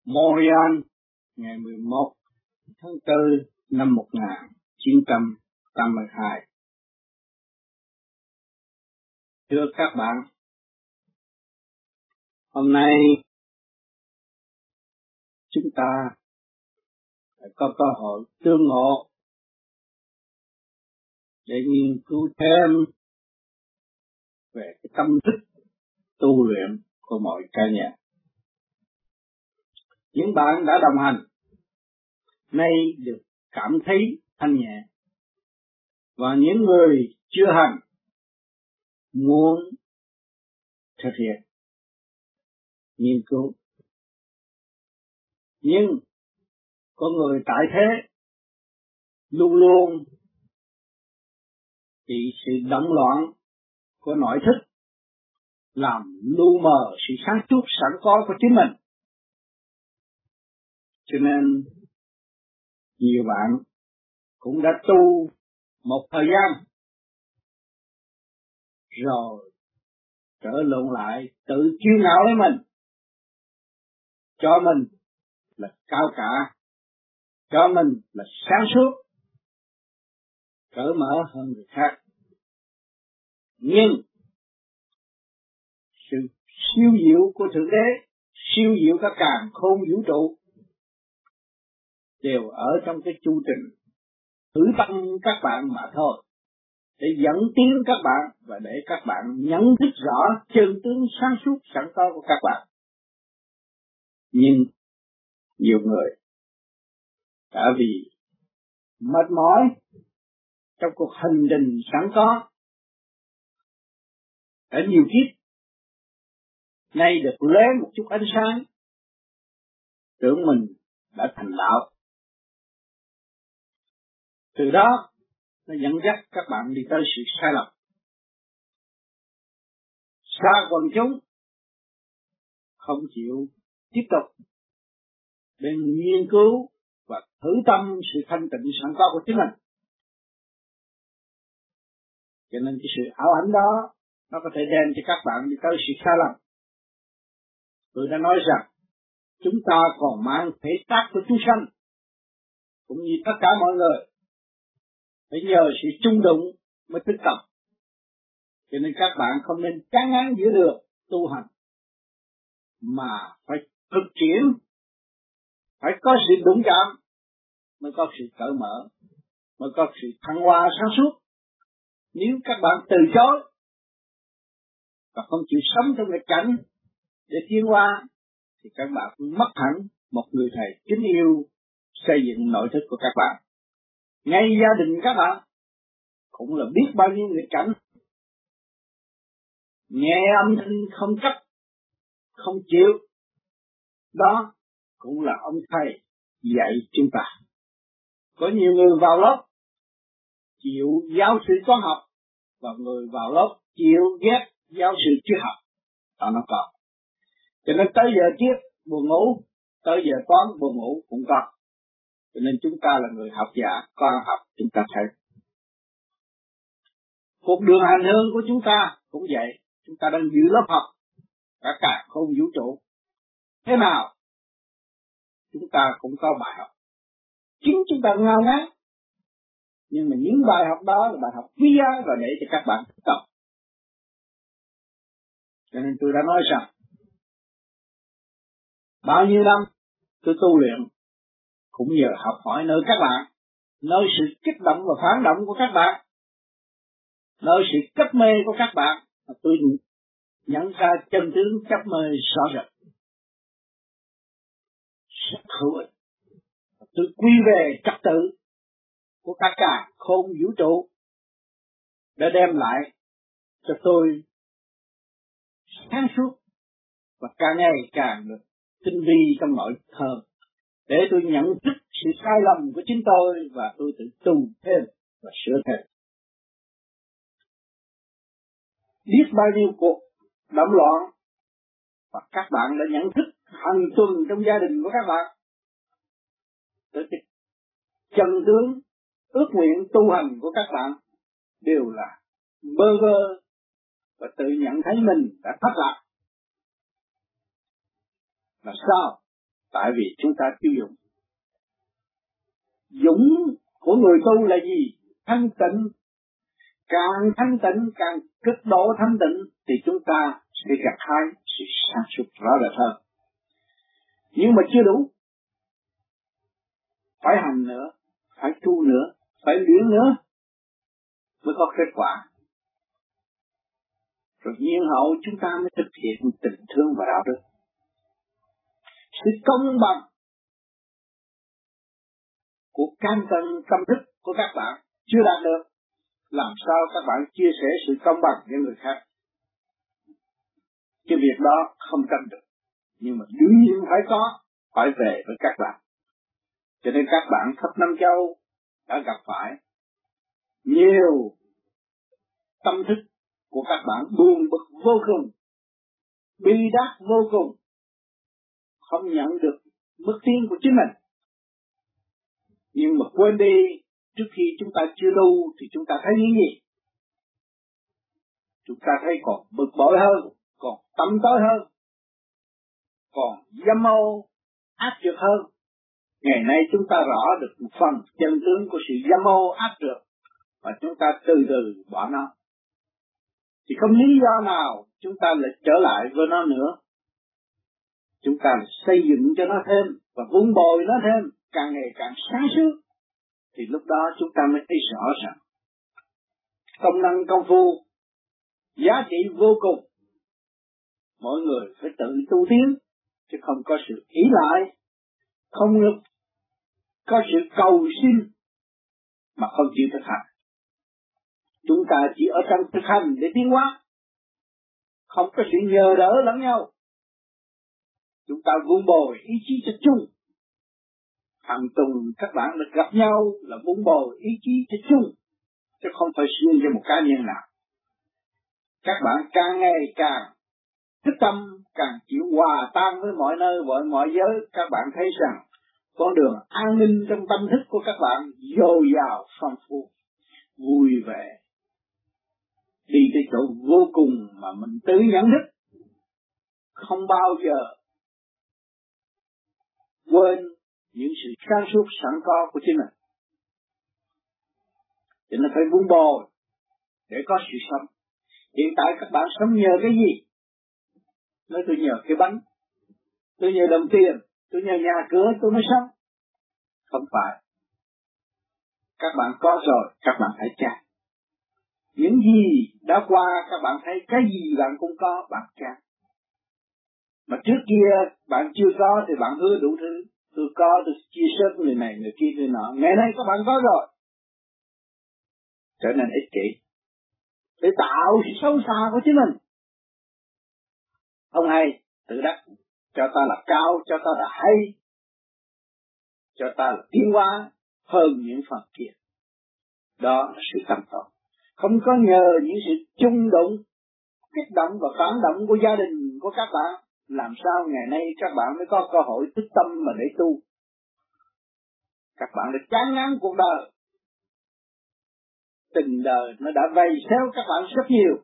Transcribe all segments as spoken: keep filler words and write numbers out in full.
Montreal ngày mười một tháng tư năm một nghìn chín trăm tám mươi hai. Thưa các bạn, hôm nay chúng ta có cơ hội tương ngộ để nghiên cứu thêm về cái tâm thức tu luyện của mọi cá nhân. Những bạn đã đồng hành nay được cảm thấy thanh nhẹ, và những người chưa hành muốn thực hiện nghiên cứu. Nhưng có người tại thế luôn luôn bị sự động loạn của nội thức làm lu mờ sự sáng suốt sẵn có của chính mình. Cho nên nhiều bạn cũng đã tu một thời gian rồi trở lộn lại, tự kiêu ngạo lấy mình, cho mình là cao cả, cho mình là sáng suốt, cởi mở hơn người khác. Nhưng sự siêu diệu của Thượng Đế, siêu diệu các càn khôn vũ trụ đều ở trong cái chu trình thử tâm các bạn mà thôi, để dẫn tiến các bạn và để các bạn nhận thức rõ chân tướng sáng suốt sẵn có của các bạn. Nhưng nhiều người đã vì mệt mỏi trong cuộc hành trình sẵn có ở nhiều kiếp, nay được lấy một chút ánh sáng, tưởng mình đã thành đạo. Từ đó nó dẫn dắt các bạn đi tới sự sai lầm, xa quần chúng, không chịu tiếp tục để nghiên cứu và thử tâm sự thanh tịnh sẵn có của chính mình. Cho nên cái sự ảo ảnh đó nó có thể đem cho các bạn đi tới sự sai lầm. Tôi đã nói rằng chúng ta còn mang thể xác của chúng sanh, cũng như tất cả mọi người, phải nhờ sự chung đụng mới thức tập. Cho nên các bạn không nên chán ngán giữa đường tu hành, mà phải thực triển, phải có sự đụng chạm mới có sự cởi mở, mới có sự thăng hoa sáng suốt. Nếu các bạn từ chối và không chịu sống trong nghịch cảnh để tiến hóa, thì các bạn mất hẳn một người thầy kính yêu xây dựng nội thức của các bạn. Ngay gia đình các bạn cũng là biết bao nhiêu nghịch cảnh, nghe âm thanh không chấp, không chịu, đó cũng là ông thầy dạy chúng ta. Có nhiều người vào lớp chịu giáo sư toán học, và người vào lớp chịu ghét giáo sư triết học, đó nó có. Cho nên tới giờ triết buồn ngủ, tới giờ toán buồn ngủ cũng có. Cho nên chúng ta là người học giả, con học chúng ta thấy. Cuộc đường hành hương của chúng ta cũng vậy, chúng ta đang giữ lớp học cả cả không vũ trụ. Thế nào chúng ta cũng có bài học, chính chúng ta ngao ngán, nhưng mà những bài học đó là bài học quý giá và để cho các bạn thực tập. Cho nên tôi đã nói rằng bao nhiêu năm tôi tu luyện cũng nhờ học hỏi nơi các bạn, nơi sự kích động và phản động của các bạn, nơi sự chấp mê của các bạn, mà tôi nhận ra chân tướng chấp mê rõ rệt, rất hữu ích. Tôi quy về trật tự của cả cả khôn vũ trụ để đem lại cho tôi sáng suốt và càng ngày càng được tinh vi trong nội thơ, để tôi nhận thức sự sai lầm của chính tôi và tôi tự tu thêm và sửa thêm. Biết bao nhiêu cuộc động loạn và các bạn đã nhận thức hàng tuần trong gia đình của các bạn, để chân tướng ước nguyện tu hành của các bạn đều là bơ vơ và tự nhận thấy mình đã thất lạc. Là sao? Tại vì chúng ta tiêu dụng. Dũng của người tu là gì? Thanh tịnh. Càng thanh tịnh, càng cực độ thanh tịnh thì chúng ta sẽ gặt hái sự sáng suốt rõ rệt hơn. Nhưng mà chưa đủ. Phải hành nữa, phải tu nữa, phải luyện nữa mới có kết quả. Rồi nhiên hậu chúng ta mới thực hiện tình thương và đạo đức. Sự công bằng của cam cân tâm thức của các bạn chưa đạt được. Làm sao các bạn chia sẻ sự công bằng với người khác? Cái việc đó không tranh được. Nhưng mà đương nhiên phải có, phải về với các bạn. Cho nên các bạn khắp năm châu đã gặp phải nhiều tâm thức của các bạn buồn bực vô cùng, bi đát vô cùng, không nhận được bước tiến của chính mình. Nhưng mà quên đi, trước khi chúng ta chưa tu thì chúng ta thấy những gì? Chúng ta thấy còn bực bội hơn, còn tâm tối hơn, còn dâm ô ác trược hơn. Ngày nay chúng ta rõ được một phần chân tướng của sự dâm ô ác trược và chúng ta từ từ bỏ nó. Thì không lý do nào chúng ta lại trở lại với nó nữa. Chúng ta xây dựng cho nó thêm và vun bồi nó thêm, càng ngày càng sáng suốt. Thì lúc đó chúng ta mới thấy rõ rằng công năng công phu giá trị vô cùng. Mỗi người phải tự tu tiến, chứ không có sự ỷ lại, không có sự cầu xin mà không chịu thực hành. Chúng ta chỉ ở trong thực hành để tiến hóa, không có sự nhờ đỡ lẫn nhau. Chúng ta vun bồi ý chí cho chung. Hàng tuần các bạn được gặp nhau là vun bồi ý chí cho chung, chứ không phải riêng cho một cá nhân nào. Các bạn càng ngày càng thức tâm, càng chịu hòa tan với mọi nơi, mọi mọi giới. Các bạn thấy rằng con đường an ninh trong tâm thức của các bạn dồi dào, phong phú, vui vẻ, đi tới chỗ vô cùng mà mình tự nhận thức, không bao giờ quên những sự sáng suốt sẵn có của chính mình. Cho nên phải vun bồi để có sự sống. Hiện tại các bạn sống nhờ cái gì? Nói tôi nhờ cái bánh, tôi nhờ đồng tiền, tôi nhờ nhà cửa tôi mới sống. Không phải. Các bạn có rồi, các bạn phải trả. Những gì đã qua các bạn thấy cái gì bạn cũng có, bạn trả. Mà trước kia bạn chưa có thì bạn hứa đủ thứ. Tôi có, tôi chia sớt người này, người kia, người nọ. Ngày nay các bạn có rồi. Trở nên ích kỷ. Để tạo sự xấu xa của chính mình. Không hay, tự đắc. Cho ta là cao, cho ta là hay. Cho ta là tiến hóa hơn những phần kia. Đó là sự tâm tội. Không có nhờ những sự chung đụng, kích động và phản động của gia đình của các bạn. Làm sao ngày nay các bạn mới có cơ hội thức tâm mà để tu. Các bạn đã chán ngán cuộc đời. Tình đời nó đã vây xéo các bạn rất nhiều.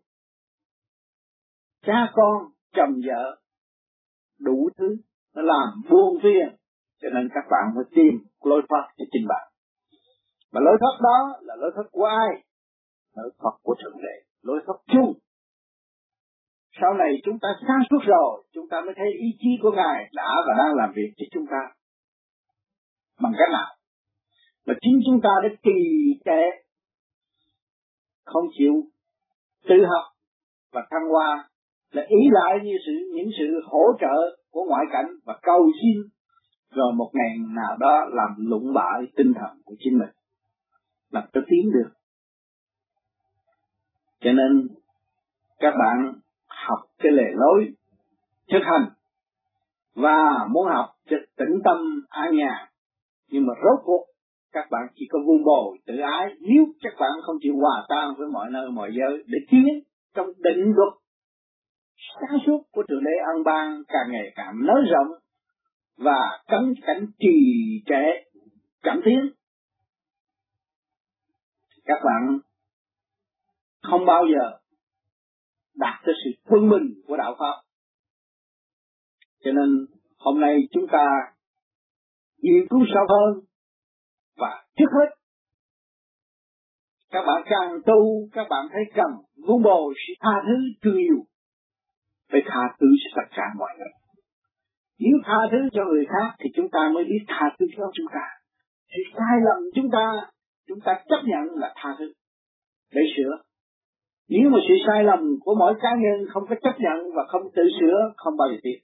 Cha con, chồng vợ, đủ thứ, nó làm buồn phiền. Cho nên các bạn phải tìm lối thoát cho chính bạn. Mà lối thoát đó là lối thoát của ai? Lối thoát của Thượng Đế, lối thoát chung. Sau này chúng ta sáng suốt rồi, chúng ta mới thấy ý chí của Ngài đã và đang làm việc cho chúng ta. Bằng cách nào? Mà chính chúng ta đã trì trệ, không chịu tự học và thăng hoa, là ý lại như sự, những sự hỗ trợ của ngoại cảnh và cầu xin, rồi một ngày nào đó làm lụng bại tinh thần của chính mình, làm cho tiến được. Cho nên các bạn học cái lề lối thực hành và muốn học cho tĩnh tâm an nhàn, nhưng mà rốt cuộc các bạn chỉ có vun bồi tự ái nếu các bạn không chịu hòa tan với mọi nơi mọi giới để tiến trong định luật sáng suốt của Thượng Đế An Bang càng ngày càng nới rộng và cấm cảnh trì trệ chậm tiến. Các bạn không bao giờ đạt tới sự quân bình của đạo Pháp. Cho nên hôm nay chúng ta nghiên cứu sâu hơn. Và trước hết, các bạn càng tu, các bạn thấy cần vun bồi sự tha thứ thương yêu. Phải tha thứ cho tất cả mọi người. Nếu tha thứ cho người khác thì chúng ta mới biết tha thứ cho chúng ta. Thì sai lầm chúng ta, chúng ta chấp nhận là tha thứ để sửa. Nếu mà sự sai lầm của mỗi cá nhân không có chấp nhận và không tự sửa, không bao giờ tiến.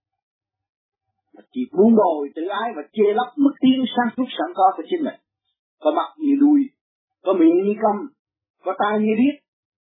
Chỉ vun bồi tự ái và che lấp mức tiến sáng suốt sẵn có của chính mình. Có mặt như đuôi, có miệng như câm, có tai như điếc,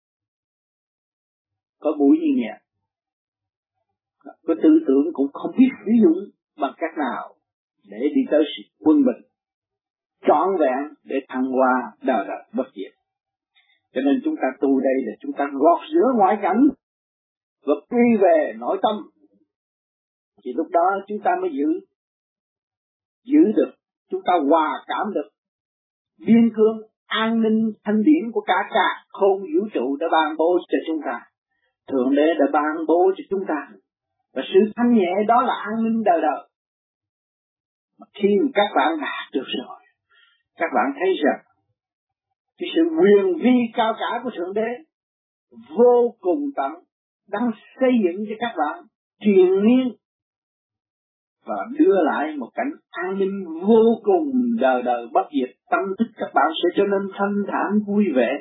có mũi như nghẹt, có tư tưởng cũng không biết sử dụng bằng cách nào để đi tới sự quân bình trọn vẹn để thăng hoa đời đời bất diệt. Cho nên chúng ta tu đây là chúng ta gọt rửa ngoại cảnh và quy về nội tâm, thì lúc đó chúng ta mới giữ giữ được, chúng ta hòa cảm được biên cương an ninh thanh điển của cả cả khôn vũ trụ đã ban bố cho chúng ta. Thượng Đế đã ban bố cho chúng ta, và sự thanh nhẹ đó là an ninh đời đời. Mà khi mà các bạn đạt được rồi, các bạn thấy rằng cái sự quyền vi cao cả của Thượng Đế vô cùng tận đang xây dựng cho các bạn triền miên và đưa lại một cảnh an ninh vô cùng đời đời bất diệt. Tâm thức các bạn sẽ trở nên thanh thản vui vẻ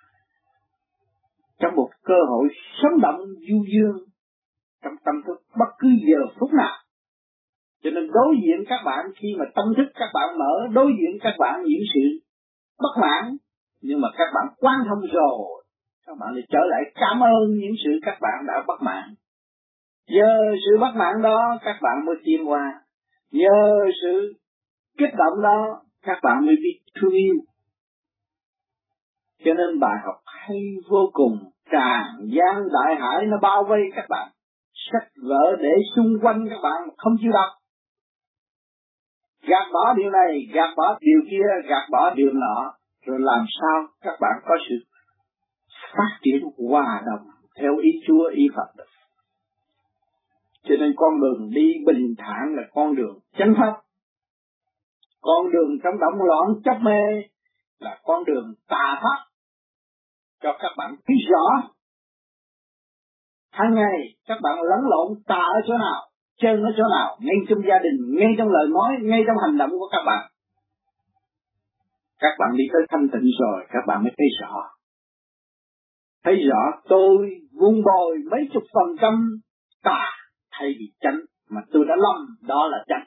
trong một cơ hội sống động du dương trong tâm thức bất cứ giờ phút nào. Cho nên đối diện các bạn, khi mà tâm thức các bạn mở, đối diện các bạn những sự bất mãn, nhưng mà các bạn quan thông rồi, các bạn lại trở lại cảm ơn những sự các bạn đã bất mãn. Nhờ sự bất mãn đó các bạn mới tiến qua, nhờ sự kích động đó các bạn mới biết thương yêu. Cho nên bài học hay vô cùng, tràn gian đại hải nó bao vây các bạn, sách vở để xung quanh các bạn không chịu đọc, gạt bỏ điều này, gạt bỏ điều kia, gạt bỏ điều nọ, rồi làm sao các bạn có sự phát triển hòa đồng theo ý Chúa, ý Phật được. Cho nên con đường đi bình thản là con đường chánh pháp. Con đường trong động loạn chấp mê là con đường tà pháp. Cho các bạn thấy rõ, hàng ngày các bạn lẫn lộn tà ở chỗ nào, chân ở chỗ nào, ngay trong gia đình, ngay trong lời nói, ngay trong hành động của các bạn. Các bạn đi tới thanh tịnh rồi, các bạn mới thấy rõ. Thấy rõ tôi vun bồi mấy chục phần trăm tà thay vì chánh, mà tôi đã lầm đó là chánh.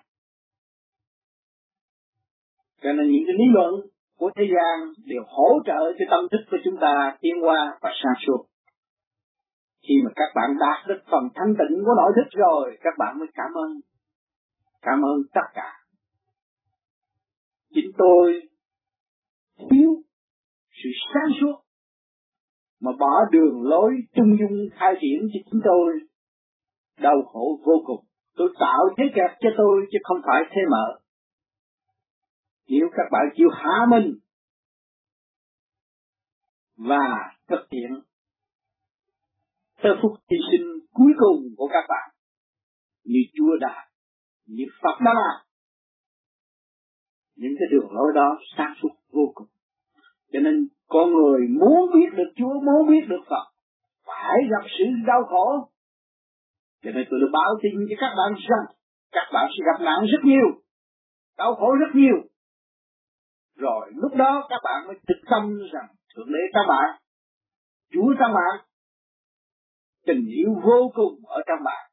Cho nên những cái lý luận của thế gian đều hỗ trợ cho tâm thức của chúng ta tiến qua và sáng suốt. Khi mà các bạn đạt được phần thanh tịnh của nội thức rồi, các bạn mới cảm ơn. Cảm ơn tất cả. Chính tôi thiếu sự sáng suốt mà bỏ đường lối trung dung khai triển cho chính tôi, đau khổ vô cùng. Tôi tạo thế kẹt cho tôi chứ không phải thế mở. Nếu các bạn chịu hạ mình và thực hiện tới phút hy sinh cuối cùng của các bạn, như Chúa đã, như Phật đã làm, những cái đường lối đó sáng suốt vô cùng. Cho nên con người muốn biết được Chúa, muốn biết được Phật, phải gặp sự đau khổ. Cho nên tôi đã báo tin cho các bạn rằng các bạn sẽ gặp nạn rất nhiều, đau khổ rất nhiều. Rồi lúc đó các bạn mới thực tâm rằng Thượng Đế các bạn, Chúa các bạn, tình yêu vô cùng ở trong bạn.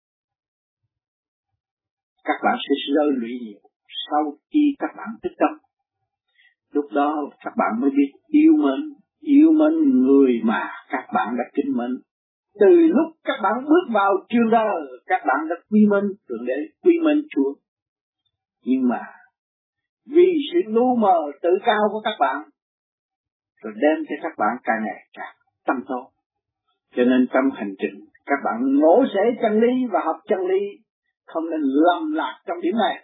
Các bạn sẽ rơi lụy nhiều sau khi các bạn thức tâm. Lúc đó các bạn mới biết yêu mến, yêu mến người mà các bạn đã kính mến. Từ lúc các bạn bước vào trường đời, các bạn đã quy mến Thượng Đế, quy mến Chúa. Nhưng mà vì sự lu mờ tự cao của các bạn, rồi đem cho các bạn càng ngày càng tâm tốt. Cho nên trong hành trình các bạn ngộ sẽ chân lý và học chân lý, không nên lầm lạc trong điểm này.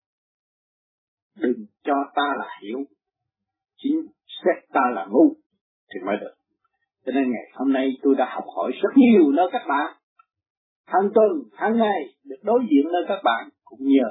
Đừng cho ta là hiểu, chính xét ta là ngu thì mới được. Cho nên ngày hôm nay tôi đã học hỏi rất nhiều nơi các bạn. Hàng tuần, hàng ngày được đối diện nơi các bạn, cũng nhờ ơn trên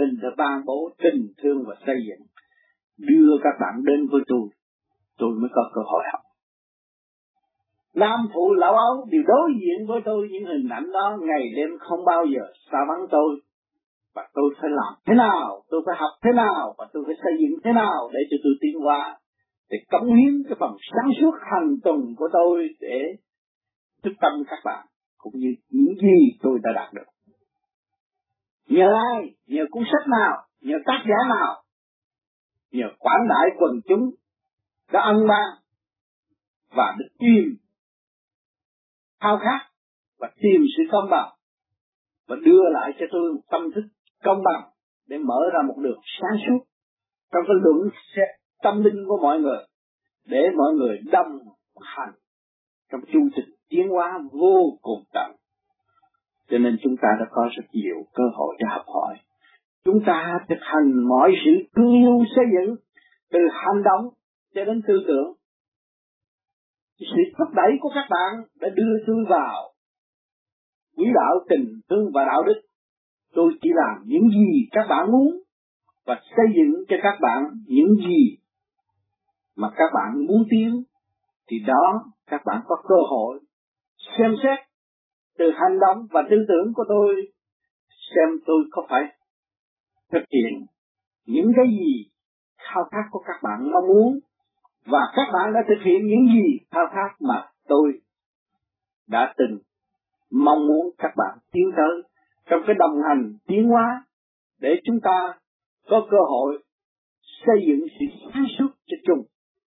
linh đã ban bố tình thương và xây dựng, đưa các bạn đến với tôi, tôi mới có cơ hội học. Nam phụ lão ấu đều đối diện với tôi những hình ảnh đó ngày đêm không bao giờ xa vắng tôi. Và tôi phải làm thế nào, tôi phải học thế nào, và tôi phải xây dựng thế nào để cho tôi tiến hóa, để cống hiến cái phần sáng suốt hành tuần của tôi để thức tâm các bạn, cũng như những gì tôi đã đạt được. Nhờ ai? Nhờ cuốn sách nào? Nhờ tác giả nào? Nhờ quảng đại quần chúng đã ân ban và được tìm khao khát và tìm sự công bằng và đưa lại cho tôi một tâm thức công bằng để mở ra một đường sáng suốt trong cái luận tâm linh của mọi người, để mọi người đồng hành trong chương trình tiến hóa vô cùng tận. Cho nên chúng ta đã có rất nhiều cơ hội để học hỏi. Chúng ta thực hành mọi sự thương yêu xây dựng, từ hành động cho đến tư tưởng. Sự thúc đẩy của các bạn đã đưa tôi vào quỹ đạo tình thương và đạo đức. Tôi chỉ làm những gì các bạn muốn và xây dựng cho các bạn những gì mà các bạn muốn tiến, thì đó các bạn có cơ hội xem xét từ hành động và tư tưởng của tôi, xem tôi có phải thực hiện những cái gì khao khát của các bạn mong muốn, và các bạn đã thực hiện những gì khao khát mà tôi đã từng mong muốn các bạn tiến tới trong cái đồng hành tiến hóa, để chúng ta có cơ hội xây dựng sự sáng suốt cho chung.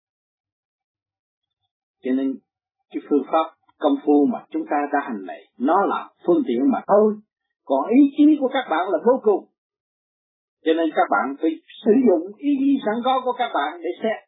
Cho nên cái phương pháp công phu mà chúng ta đã hành này, nó là phương tiện mà thôi, còn ý chí của các bạn là vô cùng. Cho nên các bạn phải sử dụng ý chí sẵn có của các bạn để xét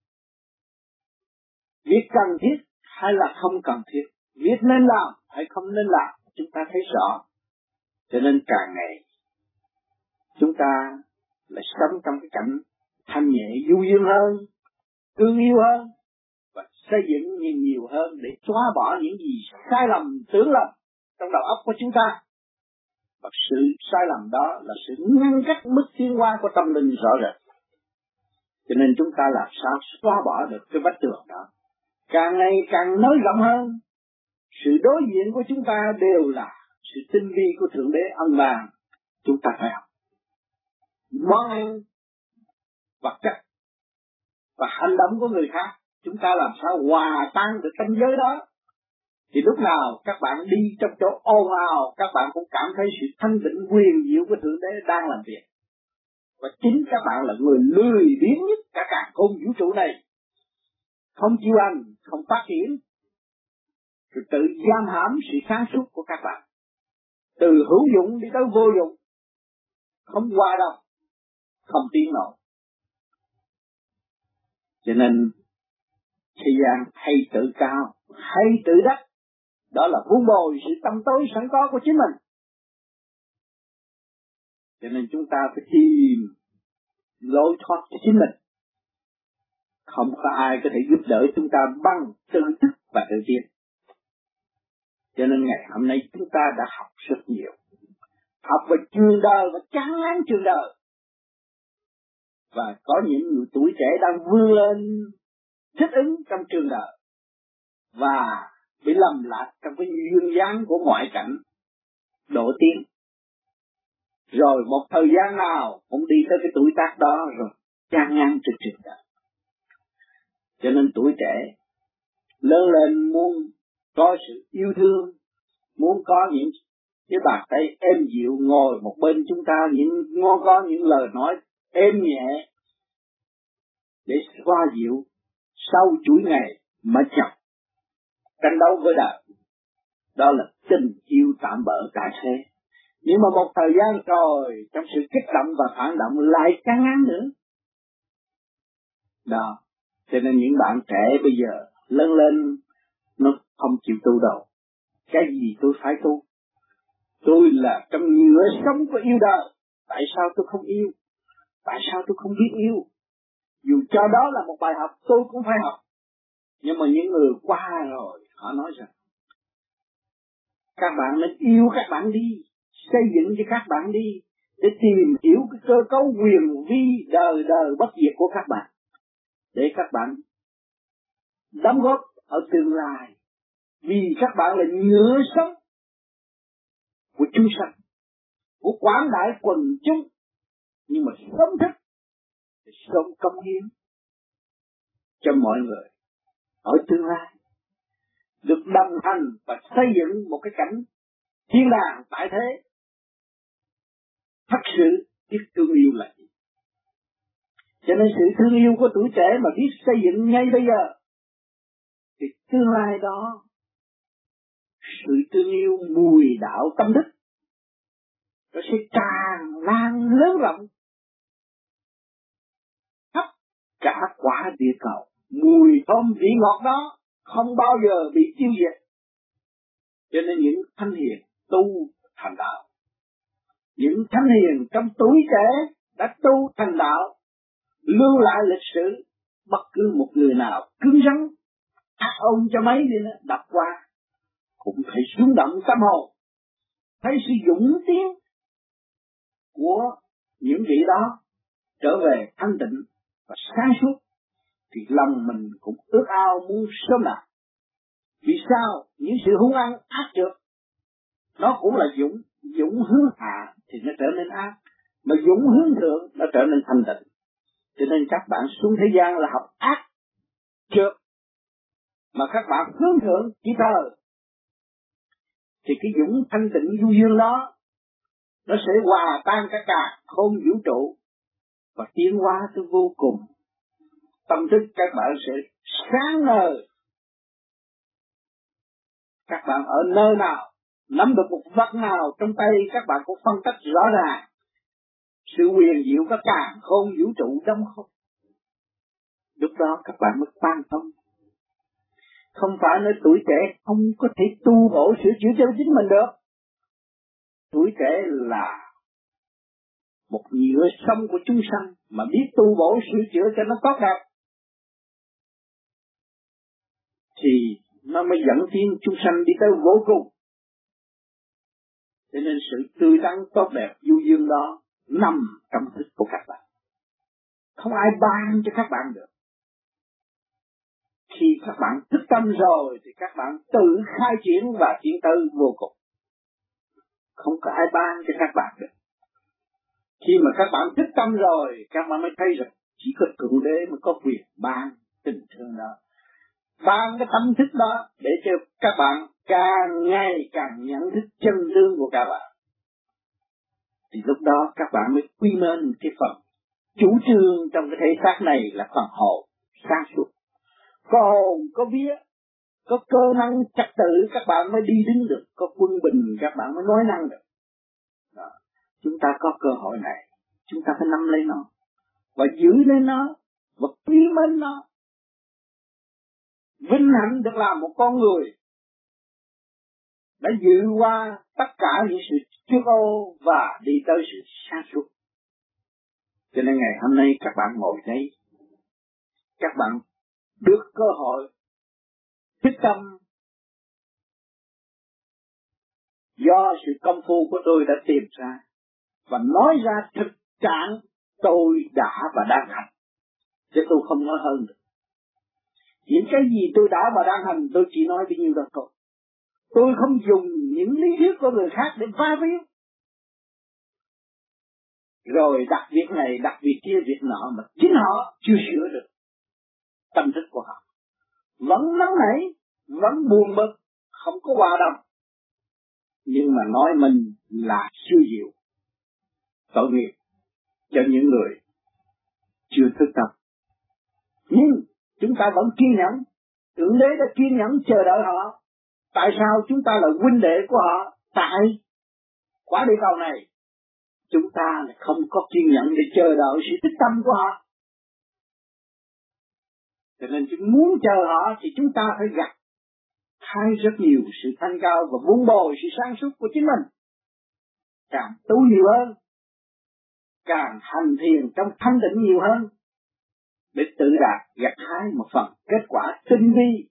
việc cần thiết hay là không cần thiết, việc nên làm hay không nên làm, chúng ta thấy rõ. Cho nên càng ngày chúng ta lại sống trong cái cảnh thanh nhẹ du dương hơn, thương yêu hơn, và xây dựng nhiều nhiều hơn để xóa bỏ những gì sai lầm tưởng lầm trong đầu óc của chúng ta. Và sự sai lầm đó là sự ngăn cách mức tiến hóa của tâm linh rõ rệt. Cho nên chúng ta làm sao xóa bỏ được cái vách tường đó, càng ngày càng nới rộng hơn. Sự đối diện của chúng ta đều là sự tinh vi của Thượng Đế ân ban. Chúng ta phải học món ăn vật chất và hành động của người khác, chúng ta làm sao hòa tan được ranh giới đó, thì lúc nào các bạn đi trong chỗ ồn ào, các bạn cũng cảm thấy sự thanh tịnh quyền diệu của Thượng Đế đang làm việc. Và chính các bạn là người lười biếng nhất cả cả không vũ trụ này, không chịu ăn, không phát triển, rồi tự giam hãm sự sáng suốt của các bạn, từ hữu dụng đi tới vô dụng, không hòa đồng, không tiến nổi. Cho nên thế gian hay tự cao, hay tự đắc, đó là vun bồi sự tâm tối sẵn có của chính mình. Cho nên chúng ta phải tìm lối thoát cho chính mình. Không có ai có thể giúp đỡ chúng ta bằng tự thức và tự tiến. Cho nên ngày hôm nay chúng ta đã học rất nhiều, học về trường đời và chán ngán trường đời. Và có những người tuổi trẻ đang vươn lên thích ứng trong trường đời và bị lầm lạc trong cái duyên dáng của ngoại cảnh độ tiến. Rồi một thời gian nào cũng đi tới cái tuổi tác đó rồi chán ngán trên trường đời. Cho nên tuổi trẻ lớn lên muốn có sự yêu thương, muốn có những cái bàn tay êm dịu ngồi một bên chúng ta, những ngon có những lời nói êm nhẹ để xoa dịu sau chuỗi ngày mà chọc tranh đấu với đời. Đó là tình yêu tạm bợ tại thế. Nhưng mà một thời gian rồi, trong sự kích động và phản động lại chán ngán nữa. Đó, cho nên những bạn trẻ bây giờ lớn lên nó không chịu tu đâu. Cái gì tôi phải tu? Tôi là trong nhựa sống của yêu đời. Tại sao tôi không yêu? Tại sao tôi không biết yêu? Dù cho đó là một bài học tôi cũng phải học. Nhưng mà những người qua rồi họ nói rằng các bạn nên yêu các bạn đi, xây dựng cho các bạn đi, để tìm hiểu cái cơ cấu quyền vi đời đời bất diệt của các bạn, để các bạn đóng góp ở tương lai, vì các bạn là nhựa sống của chúng sanh, của quảng đại quần chúng, nhưng mà sống thức thì sống công hiến cho mọi người ở tương lai, được đồng hành và xây dựng một cái cảnh thiên đàng tại thế. Thật sự biết thương yêu là gì? Cho nên sự thương yêu của tuổi trẻ mà biết xây dựng ngay bây giờ thì tương lai đó, sự thương yêu mùi đạo tâm thức nó sẽ tràn lan lớn rộng khắp cả quả địa cầu. Mùi thơm vị ngọt đó không bao giờ bị tiêu diệt. Cho nên những thánh hiền tu thành đạo, những thánh hiền trong tuổi trẻ đã tu thành đạo, lưu lại lịch sử. Bất cứ một người nào cứng rắn ác ôn cho mấy đi nữa đọc qua cũng thấy rung động tâm hồn, thấy sự dũng tiến của những vị đó trở về thanh tịnh và sáng suốt, thì lòng mình cũng ước ao muốn sớm đạt. Vì sao? Những sự hung ăn ác trượt nó cũng là dũng, dũng hướng hạ thì nó trở nên ác, mà dũng hướng thượng nó trở nên thanh tịnh. Cho nên các bạn xuống thế gian là học ác trượt, mà các bạn hướng thượng chỉ thờ, thì cái dũng thanh tịnh du dương đó nó sẽ hòa tan cả cả không vũ trụ và tiến hóa tới vô cùng. Tâm thức các bạn sẽ sáng ngời. Các bạn ở nơi nào, nắm được một vật nào trong tay, các bạn cũng phân tích rõ ràng sự huyền diệu các càng không vũ trụ trong không. Lúc đó các bạn mới quan tâm. Không phải nói tuổi trẻ không có thể tu bổ sửa chữa cho chính mình được. Tuổi trẻ là một nhựa sống của chúng sanh, mà biết tu bổ sửa chữa cho nó tốt đẹp thì nó mới dẫn tiến chúng sanh đi tới vô cùng. Cho nên sự tươi tắn tốt đẹp du dương đó nằm trong thức của các bạn, không ai ban cho các bạn được. Khi các bạn thức tâm rồi thì các bạn tự khai triển và tiến tới vô cùng, không có ai ban cho các bạn được. Khi mà các bạn thức tâm rồi, các bạn mới thấy rằng chỉ có Thượng Đế mới có quyền ban tình thương đó, ban cái tâm thức đó để cho các bạn càng ngày càng nhận thức chân tướng của các bạn. Thì lúc đó các bạn mới quy mến cái phần chủ trương trong cái thể xác này là phần hồn sáng suốt. Có hồn, có vía, có cơ năng trật tự các bạn mới đi đứng được, có quân bình các bạn mới nói năng được. Đó. Chúng ta có cơ hội này, chúng ta phải nắm lấy nó và giữ lấy nó và quý mến nó. Vinh hạnh được làm một con người đã dự qua tất cả những sự trước ô và đi tới sự sáng suốt. Cho nên ngày hôm nay các bạn ngồi đây, các bạn được cơ hội thức tâm do sự công phu của tôi đã tìm ra và nói ra thực trạng tôi đã và đang hành, chứ tôi không nói hơn được. Những cái gì tôi đã và đang hành tôi chỉ nói bấy nhiêu đó thôi. Tôi không dùng những lý thuyết của người khác để va víu, rồi đặt việc này, đặt việc kia, việc nọ mà chính họ chưa sửa được tâm thức của họ. Vẫn nóng nảy, vẫn buồn bực, không có hòa đồng. Nhưng mà nói mình là siêu diệu, tội nghiệp cho những người chưa thức tâm. Nhưng chúng ta vẫn kiên nhẫn, Thượng Đế đã kiên nhẫn chờ đợi họ. Tại sao chúng ta là huynh đệ của họ? Tại quả địa cầu này chúng ta không có kiên nhẫn để chờ đợi sự thức tâm của họ. Cho nên chúng muốn chờ họ thì chúng ta phải gặp thay rất nhiều sự thanh cao và vun bồi sự sáng suốt của chính mình. Càng tu nhiều hơn, càng hành thiền trong thanh tịnh nhiều hơn, để tự đạt gặt hái một phần kết quả tinh vi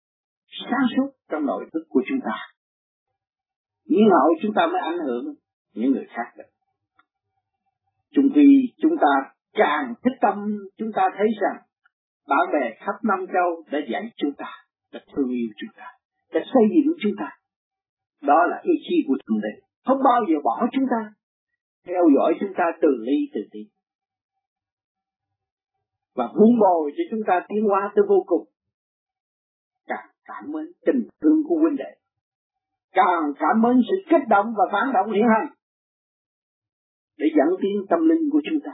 sáng suốt trong nội thức của chúng ta. Nhiên hậu chúng ta mới ảnh hưởng những người khác được. Chung quy chúng ta càng thích tâm, chúng ta thấy rằng bạn bè khắp năm châu đã dạy chúng ta, đã thương yêu chúng ta, đã xây dựng chúng ta. Đó là ý chí của Thượng Đế, không bao giờ bỏ chúng ta, theo dõi chúng ta từ ly từ tí, và vun bồi cho chúng ta tiến hóa tới vô cùng. Càng cảm mến tình thương của huynh đệ, càng cảm mến sự kích động và phản động hiện hành để dẫn tiến tâm linh của chúng ta.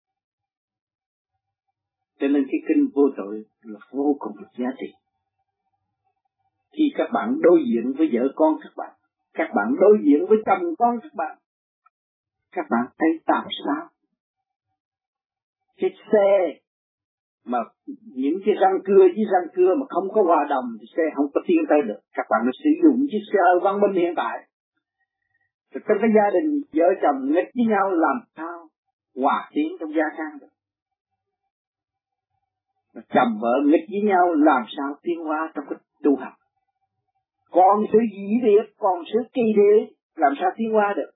Cho nên cái kinh vô tội là vô cùng giá trị. Khi các bạn đối diện với vợ con các bạn, các bạn đối diện với chồng con các bạn, các bạn thấy tại sao cái xe mà những cái răng cưa với răng cưa mà không có hòa đồng thì xe không có tiến tới được. Các bạn đã sử dụng chiếc xe văn minh hiện tại. Rồi trong cái gia đình vợ chồng nghịch với nhau làm sao hòa tiến trong gia can được. Rồi chồng vợ nghịch với nhau làm sao tiến hóa trong cái tu học. Còn sự dĩ biệt, còn sự kỳ địa làm sao tiến hóa được.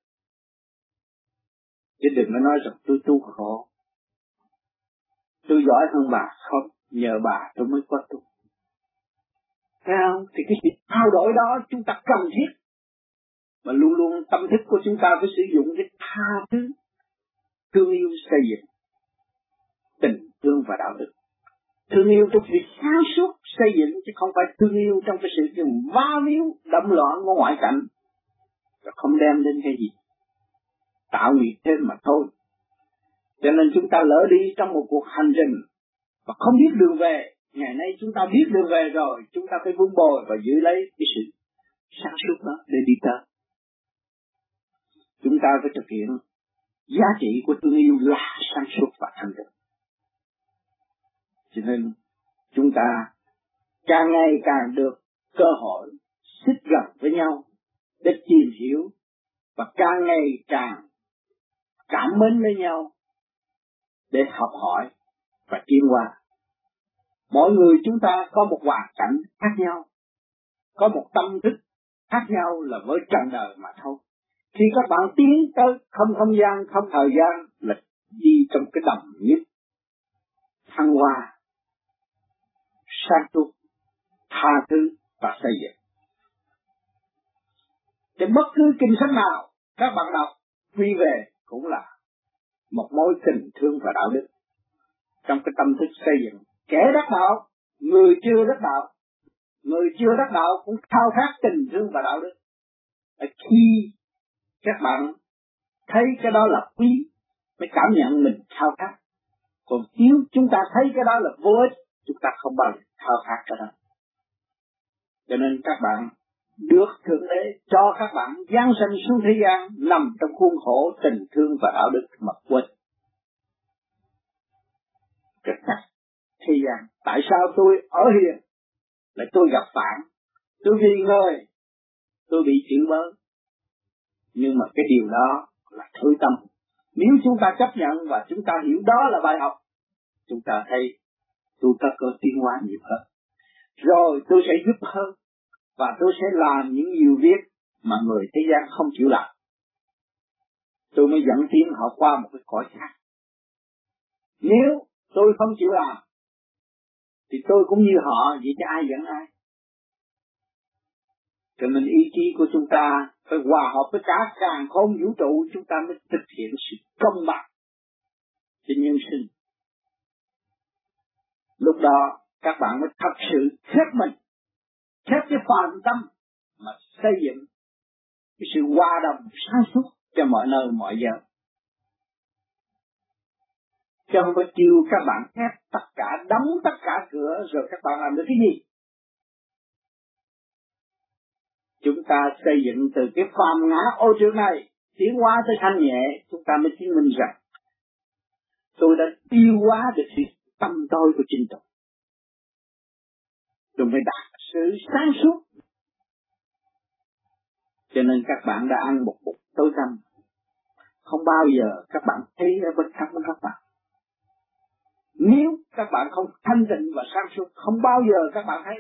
Chứ đừng có nói rằng tôi tu khổ, tôi giỏi hơn bà, không, nhờ bà tôi mới có tu. Thấy không? Thì cái sự thay đổi đó chúng ta cần thiết. Mà luôn luôn tâm thức của chúng ta phải sử dụng cái tha thứ, thương yêu xây dựng, tình thương và đạo đức. Thương yêu trong việc sáng suốt xây dựng, chứ không phải thương yêu trong cái sự va víu, đâm loạn của ngoại cảnh, và không đem đến cái gì. Tạo nghiệp thêm mà thôi. Cho nên chúng ta lỡ đi trong một cuộc hành trình và không biết đường về. Ngày nay chúng ta biết đường về rồi, chúng ta phải vun bồi và giữ lấy cái sự sáng suốt đó để đi tới. Chúng ta phải thực hiện giá trị của thương yêu là sáng suốt và thanh tịnh. Cho nên chúng ta càng ngày càng được cơ hội xích gần với nhau để tìm hiểu, và càng ngày càng cảm mến với nhau để học hỏi và tiến hóa. Mỗi người chúng ta có một hoàn cảnh khác nhau, có một tâm thức khác nhau là với trần đời mà thôi. Khi các bạn tiến tới không không gian, không thời gian là đi trong cái đầm nhất thăng hoa, sáng suốt, tha thứ và xây dựng. Thì bất cứ kinh sách nào các bạn đọc quy về cũng là một mối tình thương và đạo đức trong cái tâm thức xây dựng. Kẻ đắc đạo, người chưa đắc đạo, người chưa đắc đạo cũng khao khát tình thương và đạo đức. Và khi các bạn thấy cái đó là quý mới cảm nhận mình khao khát. Còn nếu chúng ta thấy cái đó là vô ích, chúng ta không bao giờ khao khát cái đó. Cho nên các bạn được Thượng Đế cho các bạn giáng sinh xuống thế gian nằm trong khuôn khổ tình thương và đạo đức mà quên. Cái cách thế gian, tại sao tôi ở hiền lại tôi gặp phản, tôi vì người tôi bị chửi bới. Nhưng mà cái điều đó là thử tâm. Nếu chúng ta chấp nhận và chúng ta hiểu đó là bài học, chúng ta thấy tôi có cơ tiến hóa nhiều hơn, rồi tôi sẽ giúp hơn, và tôi sẽ làm những nhiều việc mà người thế gian không chịu làm. Tôi mới dẫn tiến họ qua một cái cõi khác. Nếu tôi không chịu làm thì tôi cũng như họ, vậy chứ ai dẫn ai. Cho nên ý chí của chúng ta phải hòa hợp với cả càn khôn vũ trụ, chúng ta mới thực hiện sự công bằng trên nhân sinh. Lúc đó các bạn mới thật sự khép mình, khép cái phàm tâm mà xây dựng cái sự hòa đồng sáng suốt cho mọi nơi mọi giờ. Chứ không có chiều các bạn khép tất cả, đóng tất cả cửa rồi các bạn làm được cái gì? Chúng ta xây dựng từ cái phàm ngã ô trượt này tiến hóa tới thanh nhẹ, chúng ta mới chứng minh rằng tôi đã tiêu hóa được sự tâm tôi của chính tôi. Tôi mới đạt sự sáng suốt. Cho nên các bạn đã ăn một bụng tối tăm, không bao giờ các bạn thấy ở bên trong của các bạn. Nếu các bạn không thanh tịnh và sáng suốt, không bao giờ các bạn thấy.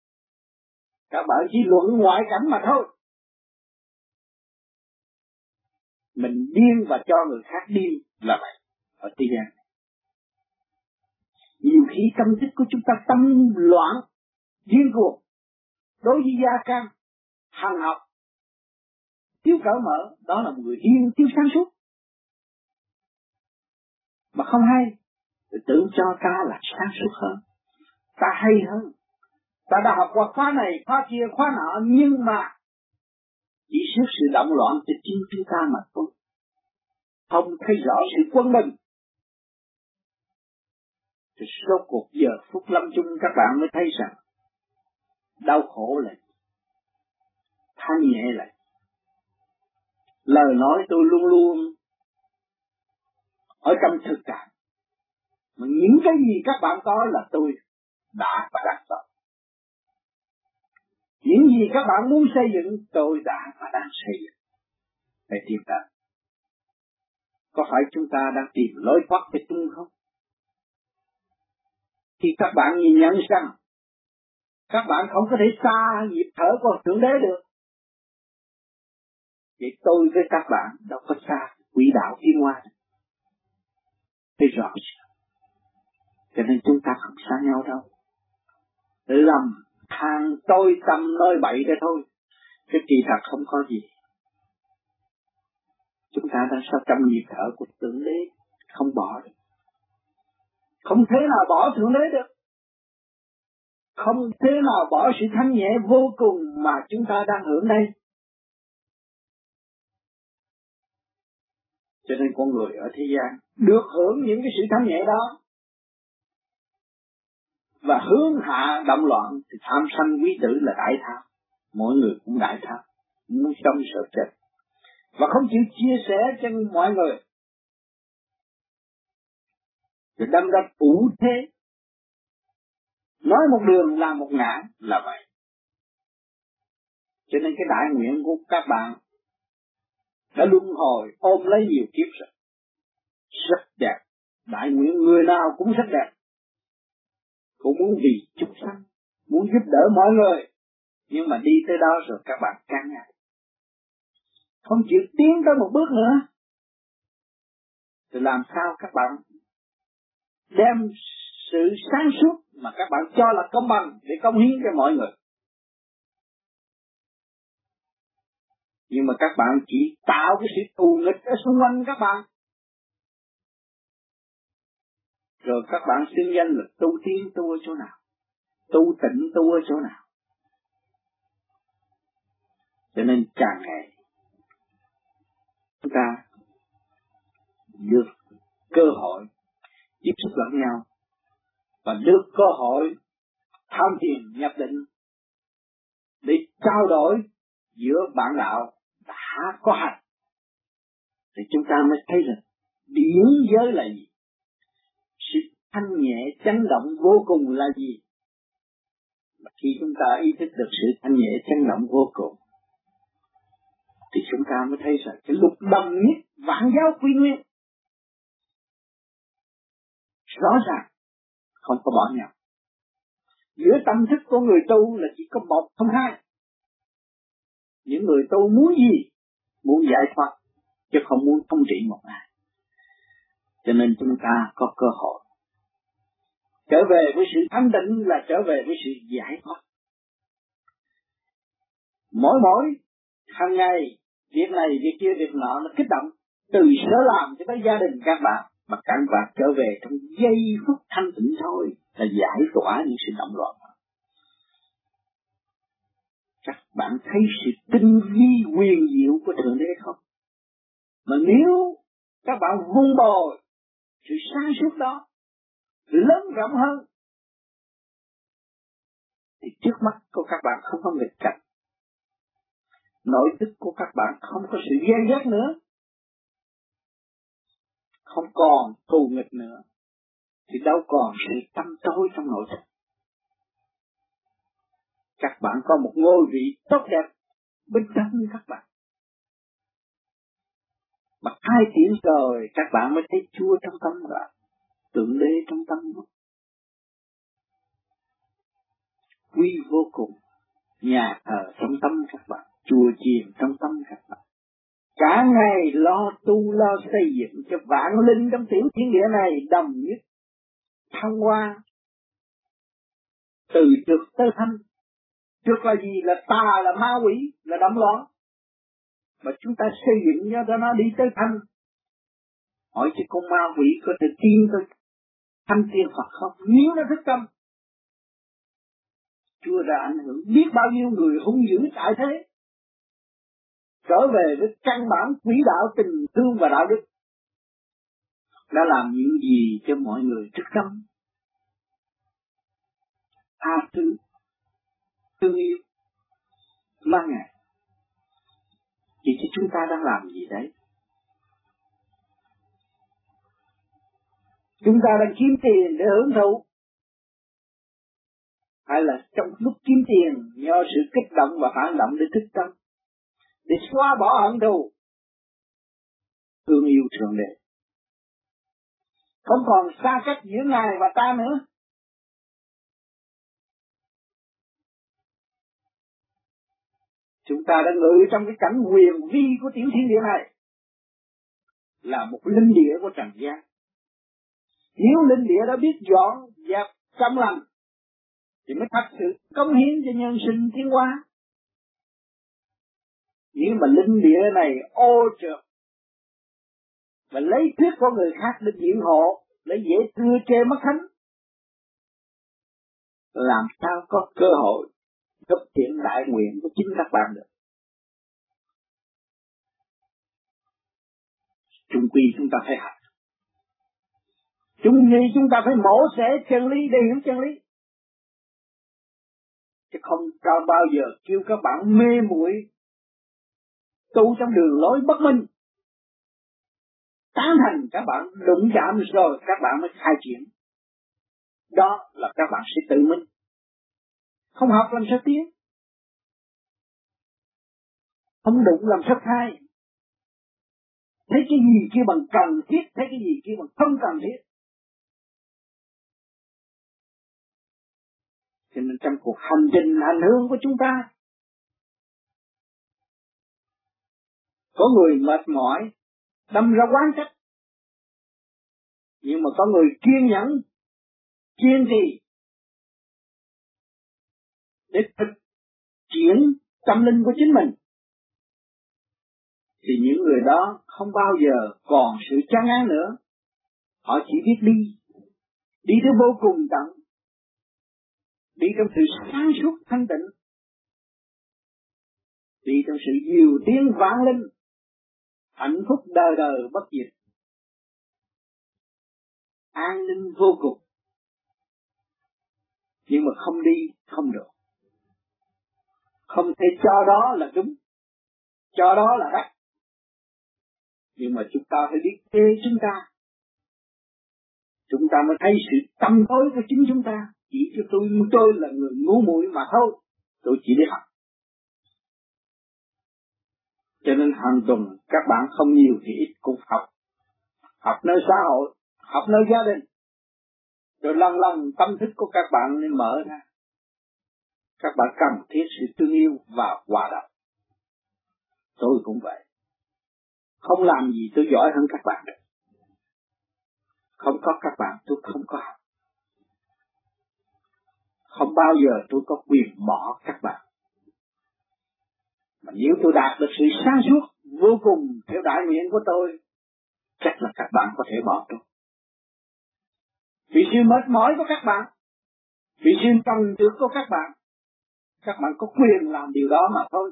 Các bạn chỉ luận ngoại cảnh mà thôi. Mình điên và cho người khác điên là vậy ở thế gian. Nhiều khi tâm thức của chúng ta tâm loạn, điên cuồng, đối với gia can, hàng học, thiếu cởi mở, đó là một người điên thiếu sáng suốt. Mà không hay, thì tưởng cho ta là sáng suốt hơn, ta hay hơn, ta đã học qua khóa này, khóa kia, khóa nọ, nhưng mà chỉ sức sự động loạn cho chính chúng ta mà thôi, không thấy rõ sự quân bình. Thì số cuộc giờ phút lâm chung các bạn mới thấy rằng đau khổ là thanh nhẹ lại. Lời nói tôi luôn luôn ở trong thực tại, mà những cái gì các bạn có là tôi đã và đang có. Những gì các bạn muốn xây dựng tôi đã và đang xây dựng. Phải tìm ra có phải chúng ta đang tìm lối thoát cho chung không? Khi các bạn nhìn nhận rằng các bạn không có thể xa nhịp thở của Thượng Đế được, vậy tôi với các bạn đâu có xa quỹ đạo thiên hoa. Thấy rõ chưa? Cho nên chúng ta không xa nhau đâu. Lầm than tôi tâm nói bậy đó thôi, cái kỳ thật không có gì. Chúng ta đang sao trong nhịp thở của Thượng Đế, không bỏ được. Không thế nào bỏ Thượng Đế được. Không thế nào bỏ sự thanh nhẹ vô cùng mà chúng ta đang hưởng đây. Cho nên con người ở thế gian được hưởng những cái sự thanh nhẹ đó, và hướng hạ động loạn thì tham sân quý tử là đại tham. Mỗi người cũng đại tham, muốn sống sợ chết, và không chịu chia sẻ cho mọi người, rồi đâm ra ủ thế, nói một đường làm một ngã là vậy. Cho nên cái đại nguyện của các bạn đã luân hồi ôm lấy nhiều kiếp rồi, rất đẹp. Đại nguyện người nào cũng rất đẹp, cũng muốn vì chúng sanh, muốn giúp đỡ mọi người, nhưng mà đi tới đó rồi các bạn can ngại, không chịu tiến tới một bước nữa, thì làm sao các bạn đem sự sáng suốt mà các bạn cho là công bằng để công hiến cho mọi người. Nhưng mà các bạn chỉ tạo cái sự thù nghịch ở xung quanh các bạn, rồi các bạn xưng danh là tu tiến, tu ở chỗ nào, tu tịnh tu ở chỗ nào. Cho nên càng ngày chúng ta được cơ hội tiếp xúc lẫn nhau, và được cơ hội tham thiền nhập định để trao đổi giữa bạn đạo đã có hành, thì chúng ta mới thấy rằng điển giới là gì, sự thanh nhẹ chấn động vô cùng là gì. Và khi chúng ta ý thức được sự thanh nhẹ chấn động vô cùng, thì chúng ta mới thấy rằng cái luật đồng nhất vạn giáo quy nguyên rõ ràng, không có bỏ nhau. Giữa tâm thức của người tu là chỉ có một không hai. Những người tu muốn gì? Muốn giải thoát, chứ không muốn thống trị một ai. Cho nên chúng ta có cơ hội trở về với sự thanh tịnh, là trở về với sự giải thoát. Mỗi mỗi hàng ngày việc này việc kia việc nọ nó kích động, từ sở làm cho tới gia đình các bạn, mà các bạn trở về trong giây phút thanh tịnh thôi là giải tỏa những sự động loạn. Các bạn thấy sự tinh vi huyền diệu của Thượng Đế không? Mà nếu các bạn vun bồi sự sáng suốt đó lớn rộng hơn, thì trước mắt của các bạn không có nghịch cảnh, nội thức của các bạn không có sự ghen ghét nữa, không còn thù nghịch nữa, thì đâu còn sự tâm tối trong nội thức. Các bạn có một ngôi vị tốt đẹp bên trong các bạn, mà hai tiếng rồi các bạn mới thấy Chúa trong tâm rồi, Thượng Đế trong tâm, quý vô cùng, nhà thờ trong tâm các bạn, chùa chiền trong tâm các bạn. cả ngày lo tu lo xây dựng cho vạn linh trong tiểu thiên địa này đồng nhất thăng hoa từ trực tới thanh. Trực là gì? Là tà, là ma quỷ, là động loạn. Mà chúng ta xây dựng cho nó đi tới thanh. Hỏi chứ con ma quỷ có thể tiên tới thanh tiên Phật không? Nếu nó thức tâm, Chúa đã ảnh hưởng biết bao nhiêu người hung dữ tại thế, trở về với căn bản quỷ đạo tình thương và đạo đức, đã làm những gì cho mọi người thức tâm, tha thứ, thương yêu, mang ngài. Vậy thì chúng ta đang làm gì đấy? Chúng ta đang kiếm tiền để hưởng thụ, hay là trong lúc kiếm tiền do sự kích động và phản động để thức tâm, để xóa bỏ hận thù, thương yêu Thượng Đế, không còn xa cách giữa Ngài và ta nữa. Chúng ta đã ngự trong cái cảnh huyền vi của tiểu thiên địa này, là một linh địa của trần gian. Nếu linh địa đã biết dọn dẹp trong lành thì mới thật sự cống hiến cho nhân sinh tiến hóa. Nếu mà linh địa này ô trượt và lấy thuyết của người khác để biện hộ, lấy dễ thưa chê mất thánh, làm sao có cơ hội thực hiện đại nguyện của chính các bạn được. Chung quy chúng ta phải học. Chung quy chúng ta phải mổ xẻ chân lý để hiểu chân lý. Chứ không cao bao giờ kêu các bạn mê muội tu trong đường lối bất minh. Tán thành các bạn đụng chạm rồi các bạn mới khai triển. Đó là các bạn sẽ tự minh. Không học làm sao tiến. Không đụng làm sao khai. Thấy cái gì kia bằng cần thiết, thấy cái gì kia bằng không cần thiết. Cho nên trong cuộc hành trình hành hương của chúng ta, có người mệt mỏi, đâm ra quán trách. Nhưng mà có người kiên nhẫn, kiên trì để thực triển tâm linh của chính mình, thì những người đó không bao giờ còn sự chán ngán nữa. Họ chỉ biết đi, đi tới vô cùng tận, đi trong sự sáng suốt thanh tịnh, đi trong sự diệu tiến vạn linh, hạnh phúc đời đời bất diệt, an ninh vô cùng. Nhưng mà không đi không được, không thể cho đó là đúng, cho đó là đắc. Nhưng mà chúng ta phải biết kê chúng ta, chúng ta mới thấy sự tâm tối của chính chúng ta. Chỉ cho tôi, tôi là người ngu muội mà thôi, tôi chỉ biết học. Cho nên hàng tuần các bạn không nhiều thì ít cũng học. Học nơi xã hội, học nơi gia đình. Rồi lần lần tâm thức của các bạn nên mở ra. Các bạn cần thiết sự thương yêu và hòa đồng. Tôi cũng vậy. Không làm gì tôi giỏi hơn các bạn được. Không có các bạn tôi không có học. Không bao giờ tôi có quyền bỏ các bạn. Mà nếu tôi đạt được sự sáng suốt vô cùng theo đại nguyện của tôi, chắc là các bạn có thể bỏ tôi. Vì sự mệt mỏi của các bạn, vì sự cần được của các bạn, các bạn có quyền làm điều đó mà thôi.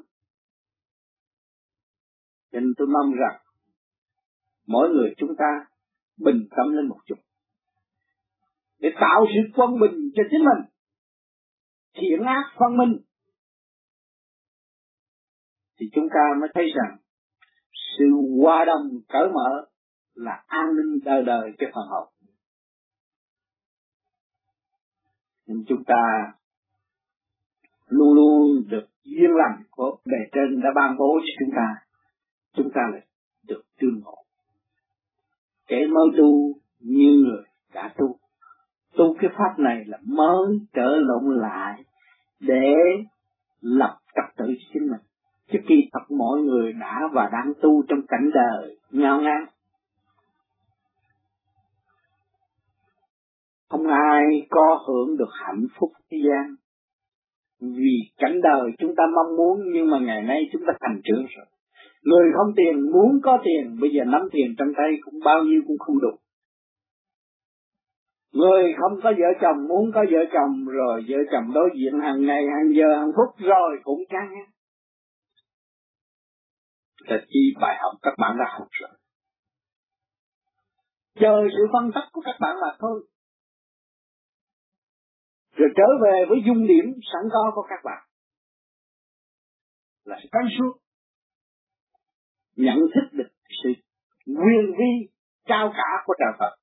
Cho nên tôi mong rằng mỗi người chúng ta bình tâm lên một chút, để tạo sự quân bình cho chính mình, thiện ác phân minh, thì chúng ta mới thấy rằng sự hòa đồng cởi mở là an ninh đời đời cho phần hồn. Nên chúng ta luôn luôn được duyên lành của bề trên đã ban bố cho chúng ta, chúng ta lại được tương ngộ. Kẻ mới tu như người đã tu, tu cái pháp này là mới trở lộn lại để lập trật tự cho chính mình. Chứ kỳ thật mọi người đã và đang tu trong cảnh đời ngao ngán. Không ai có hưởng được hạnh phúc thế gian. Vì cảnh đời chúng ta mong muốn, nhưng mà ngày nay chúng ta thành trưởng rồi. Người không tiền muốn có tiền, bây giờ nắm tiền trong tay cũng bao nhiêu cũng không đủ. Người không có vợ chồng muốn có vợ chồng, rồi vợ chồng đối diện hàng ngày, hàng giờ, hàng phút rồi cũng chán ngán. Thật chi bài học các bạn đã học rồi. Chờ sự phân tích của các bạn mà thôi. Rồi trở về với dung điểm sẵn có của các bạn là sáng suốt, nhận thức được sự quyền vi cao cả của trời Phật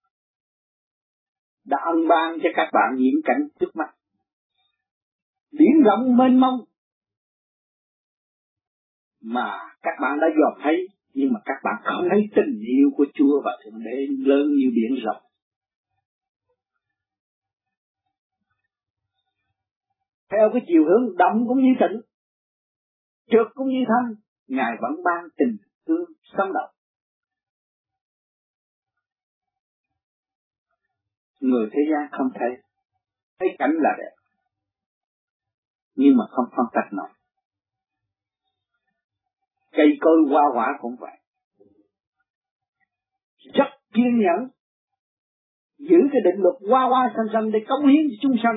đã ân ban cho các bạn những cảnh trước mắt, biển rộng mênh mông mà các bạn đã dòm thấy, nhưng mà các bạn không thấy tình yêu của Chúa và Thượng Đế lớn như biển rộng. Theo cái chiều hướng động cũng như tĩnh, trượt cũng như thanh, Ngài vẫn ban tình thương sống động. Người thế gian không thấy, thấy cảnh là đẹp, nhưng mà không phân tách nổi. Cây cối hoa quả cũng vậy, rất kiên nhẫn, giữ cái định luật hoa hoa xanh xanh để cống hiến cho chúng sanh,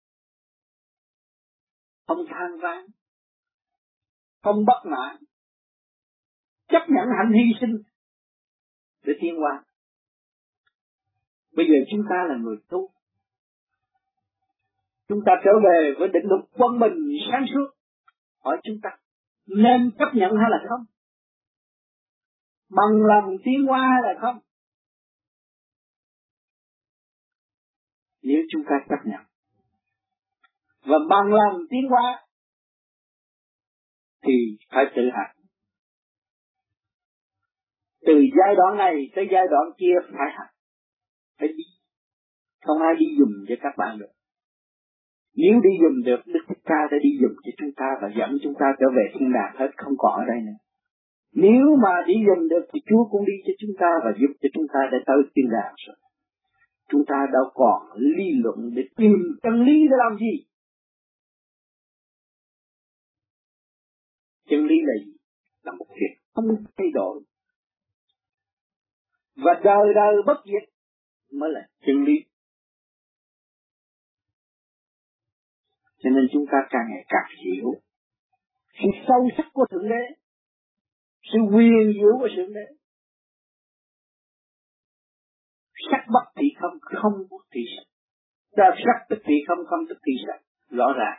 không than vãn, không bất mãn, chấp nhận hạnh hy sinh để tiến hóa. Bây giờ chúng ta là người tu, chúng ta trở về với định luật quân bình sáng suốt. Hỏi chúng ta nên chấp nhận hay là không? Bằng lòng tiến hóa hay là không? Nếu chúng ta chấp nhận và bằng lòng tiến hóa thì phải tự hành. Từ giai đoạn này tới giai đoạn kia phải hành, phải đi. Không ai đi dùm cho các bạn được. Nếu đi dùm được, Đức Thích Ca đã đi dùm cho chúng ta và dẫn chúng ta trở về thiên đàng hết, không còn ở đây nữa. Nếu mà đi dùm được thì Chúa cũng đi cho chúng ta và giúp cho chúng ta để tới thiên đàng rồi. Chúng ta đâu còn lý luận để tìm chân lý để làm gì? Chân lý là gì? Là một việc không thay đổi. Và đời đời bất diệt mới là chân lý. Cho nên chúng ta càng ngày càng hiểu sự sâu sắc của Thượng Đế, sự quyền diệu của Thượng Đế. Sắc bất thì không, không bất thì sắc. Sắc tức thì không, không tức thì sắc. Rõ ràng.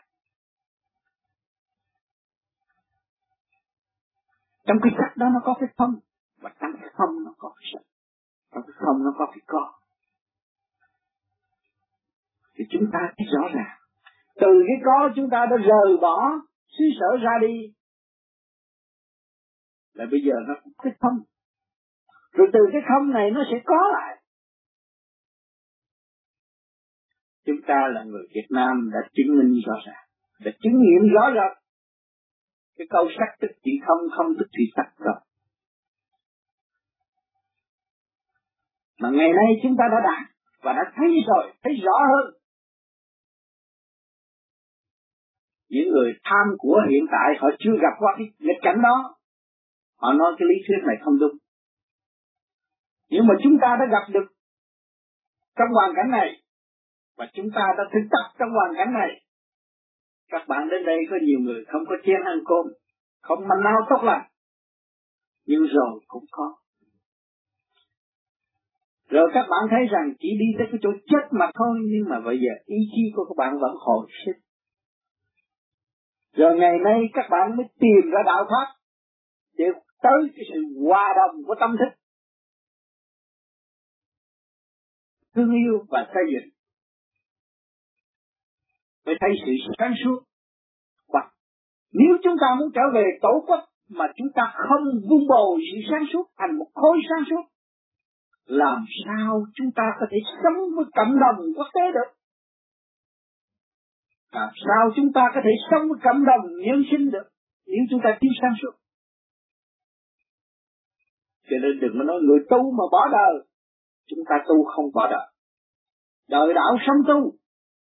Trong cái sắc đó nó có cái không, và trong cái không nó có cái sắc. Trong cái không nó có cái có. Thì chúng ta thấy rõ ràng. Từ cái có chúng ta đã rời bỏ xứ sở ra đi, là bây giờ nó có cái không. Rồi từ cái không này nó sẽ có lại. Chúng ta là người Việt Nam đã chứng minh rõ ràng, đã chứng nghiệm rõ ràng cái câu sắc tức thì không, không tức thì sắc rồi. Mà ngày nay chúng ta đã đạt và đã thấy rồi, thấy rõ hơn. Những người tham của hiện tại họ chưa gặp qua cái nghịch cảnh đó, họ nói cái lý thuyết này không đúng. Nhưng mà chúng ta đã gặp được trong hoàn cảnh này, và chúng ta đã thực tập trong hoàn cảnh này. Các bạn đến đây có nhiều người không có chén ăn cơm, không manh áo tốt lành, nhưng rồi cũng có. Rồi các bạn thấy rằng chỉ đi tới cái chỗ chết mà thôi, nhưng mà bây giờ ý chí của các bạn vẫn hồi sinh. Rồi ngày nay các bạn mới tìm ra đạo pháp để tới cái sự hòa đồng của tâm thức, thương yêu và xây dựng. Mới thấy sự sáng suốt. Hoặc nếu chúng ta muốn trở về tổ quốc mà chúng ta không vun bồi sự sáng suốt thành một khối sáng suốt, làm sao chúng ta có thể sống với cộng đồng quốc tế được? Làm sao chúng ta có thể sống với cộng đồng nhân sinh được? nếu chúng ta thiếu sáng suốt. Cho nên đừng có nói người tu mà bỏ đời. Chúng ta tu không bỏ đời. Đời đạo sống tu.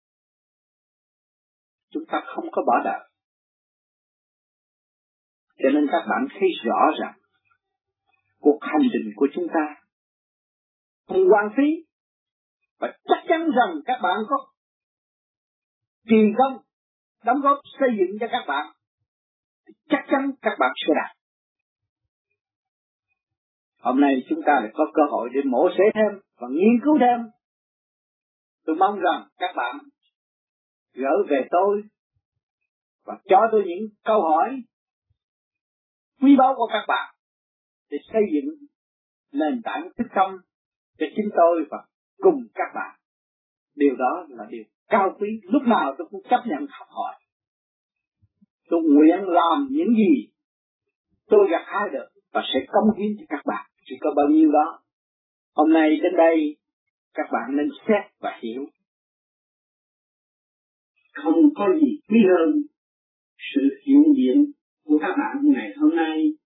Chúng ta không có bỏ đời. Cho nên các bạn thấy rõ rằng cuộc hành trình của chúng ta không hoang phí. Và chắc chắn rằng các bạn có kỳ công đóng góp xây dựng cho các bạn. Chắc chắn các bạn sẽ đạt. Hôm nay chúng ta lại có cơ hội để mổ xẻ thêm và nghiên cứu thêm. Tôi mong rằng các bạn gửi về tôi và cho tôi những câu hỏi quý báu của các bạn để xây dựng nền tảng thức tâm cho chính tôi và cùng các bạn. Điều đó là điều cao quý. Lúc nào tôi cũng chấp nhận học hỏi. Tôi nguyện làm những gì tôi gặt hái được và sẽ cống hiến cho các bạn. Chỉ có bao nhiêu đó. Hôm nay đến đây các bạn nên xét và hiểu. Không có gì quý hơn sự hiện diện của các bạn ngày hôm nay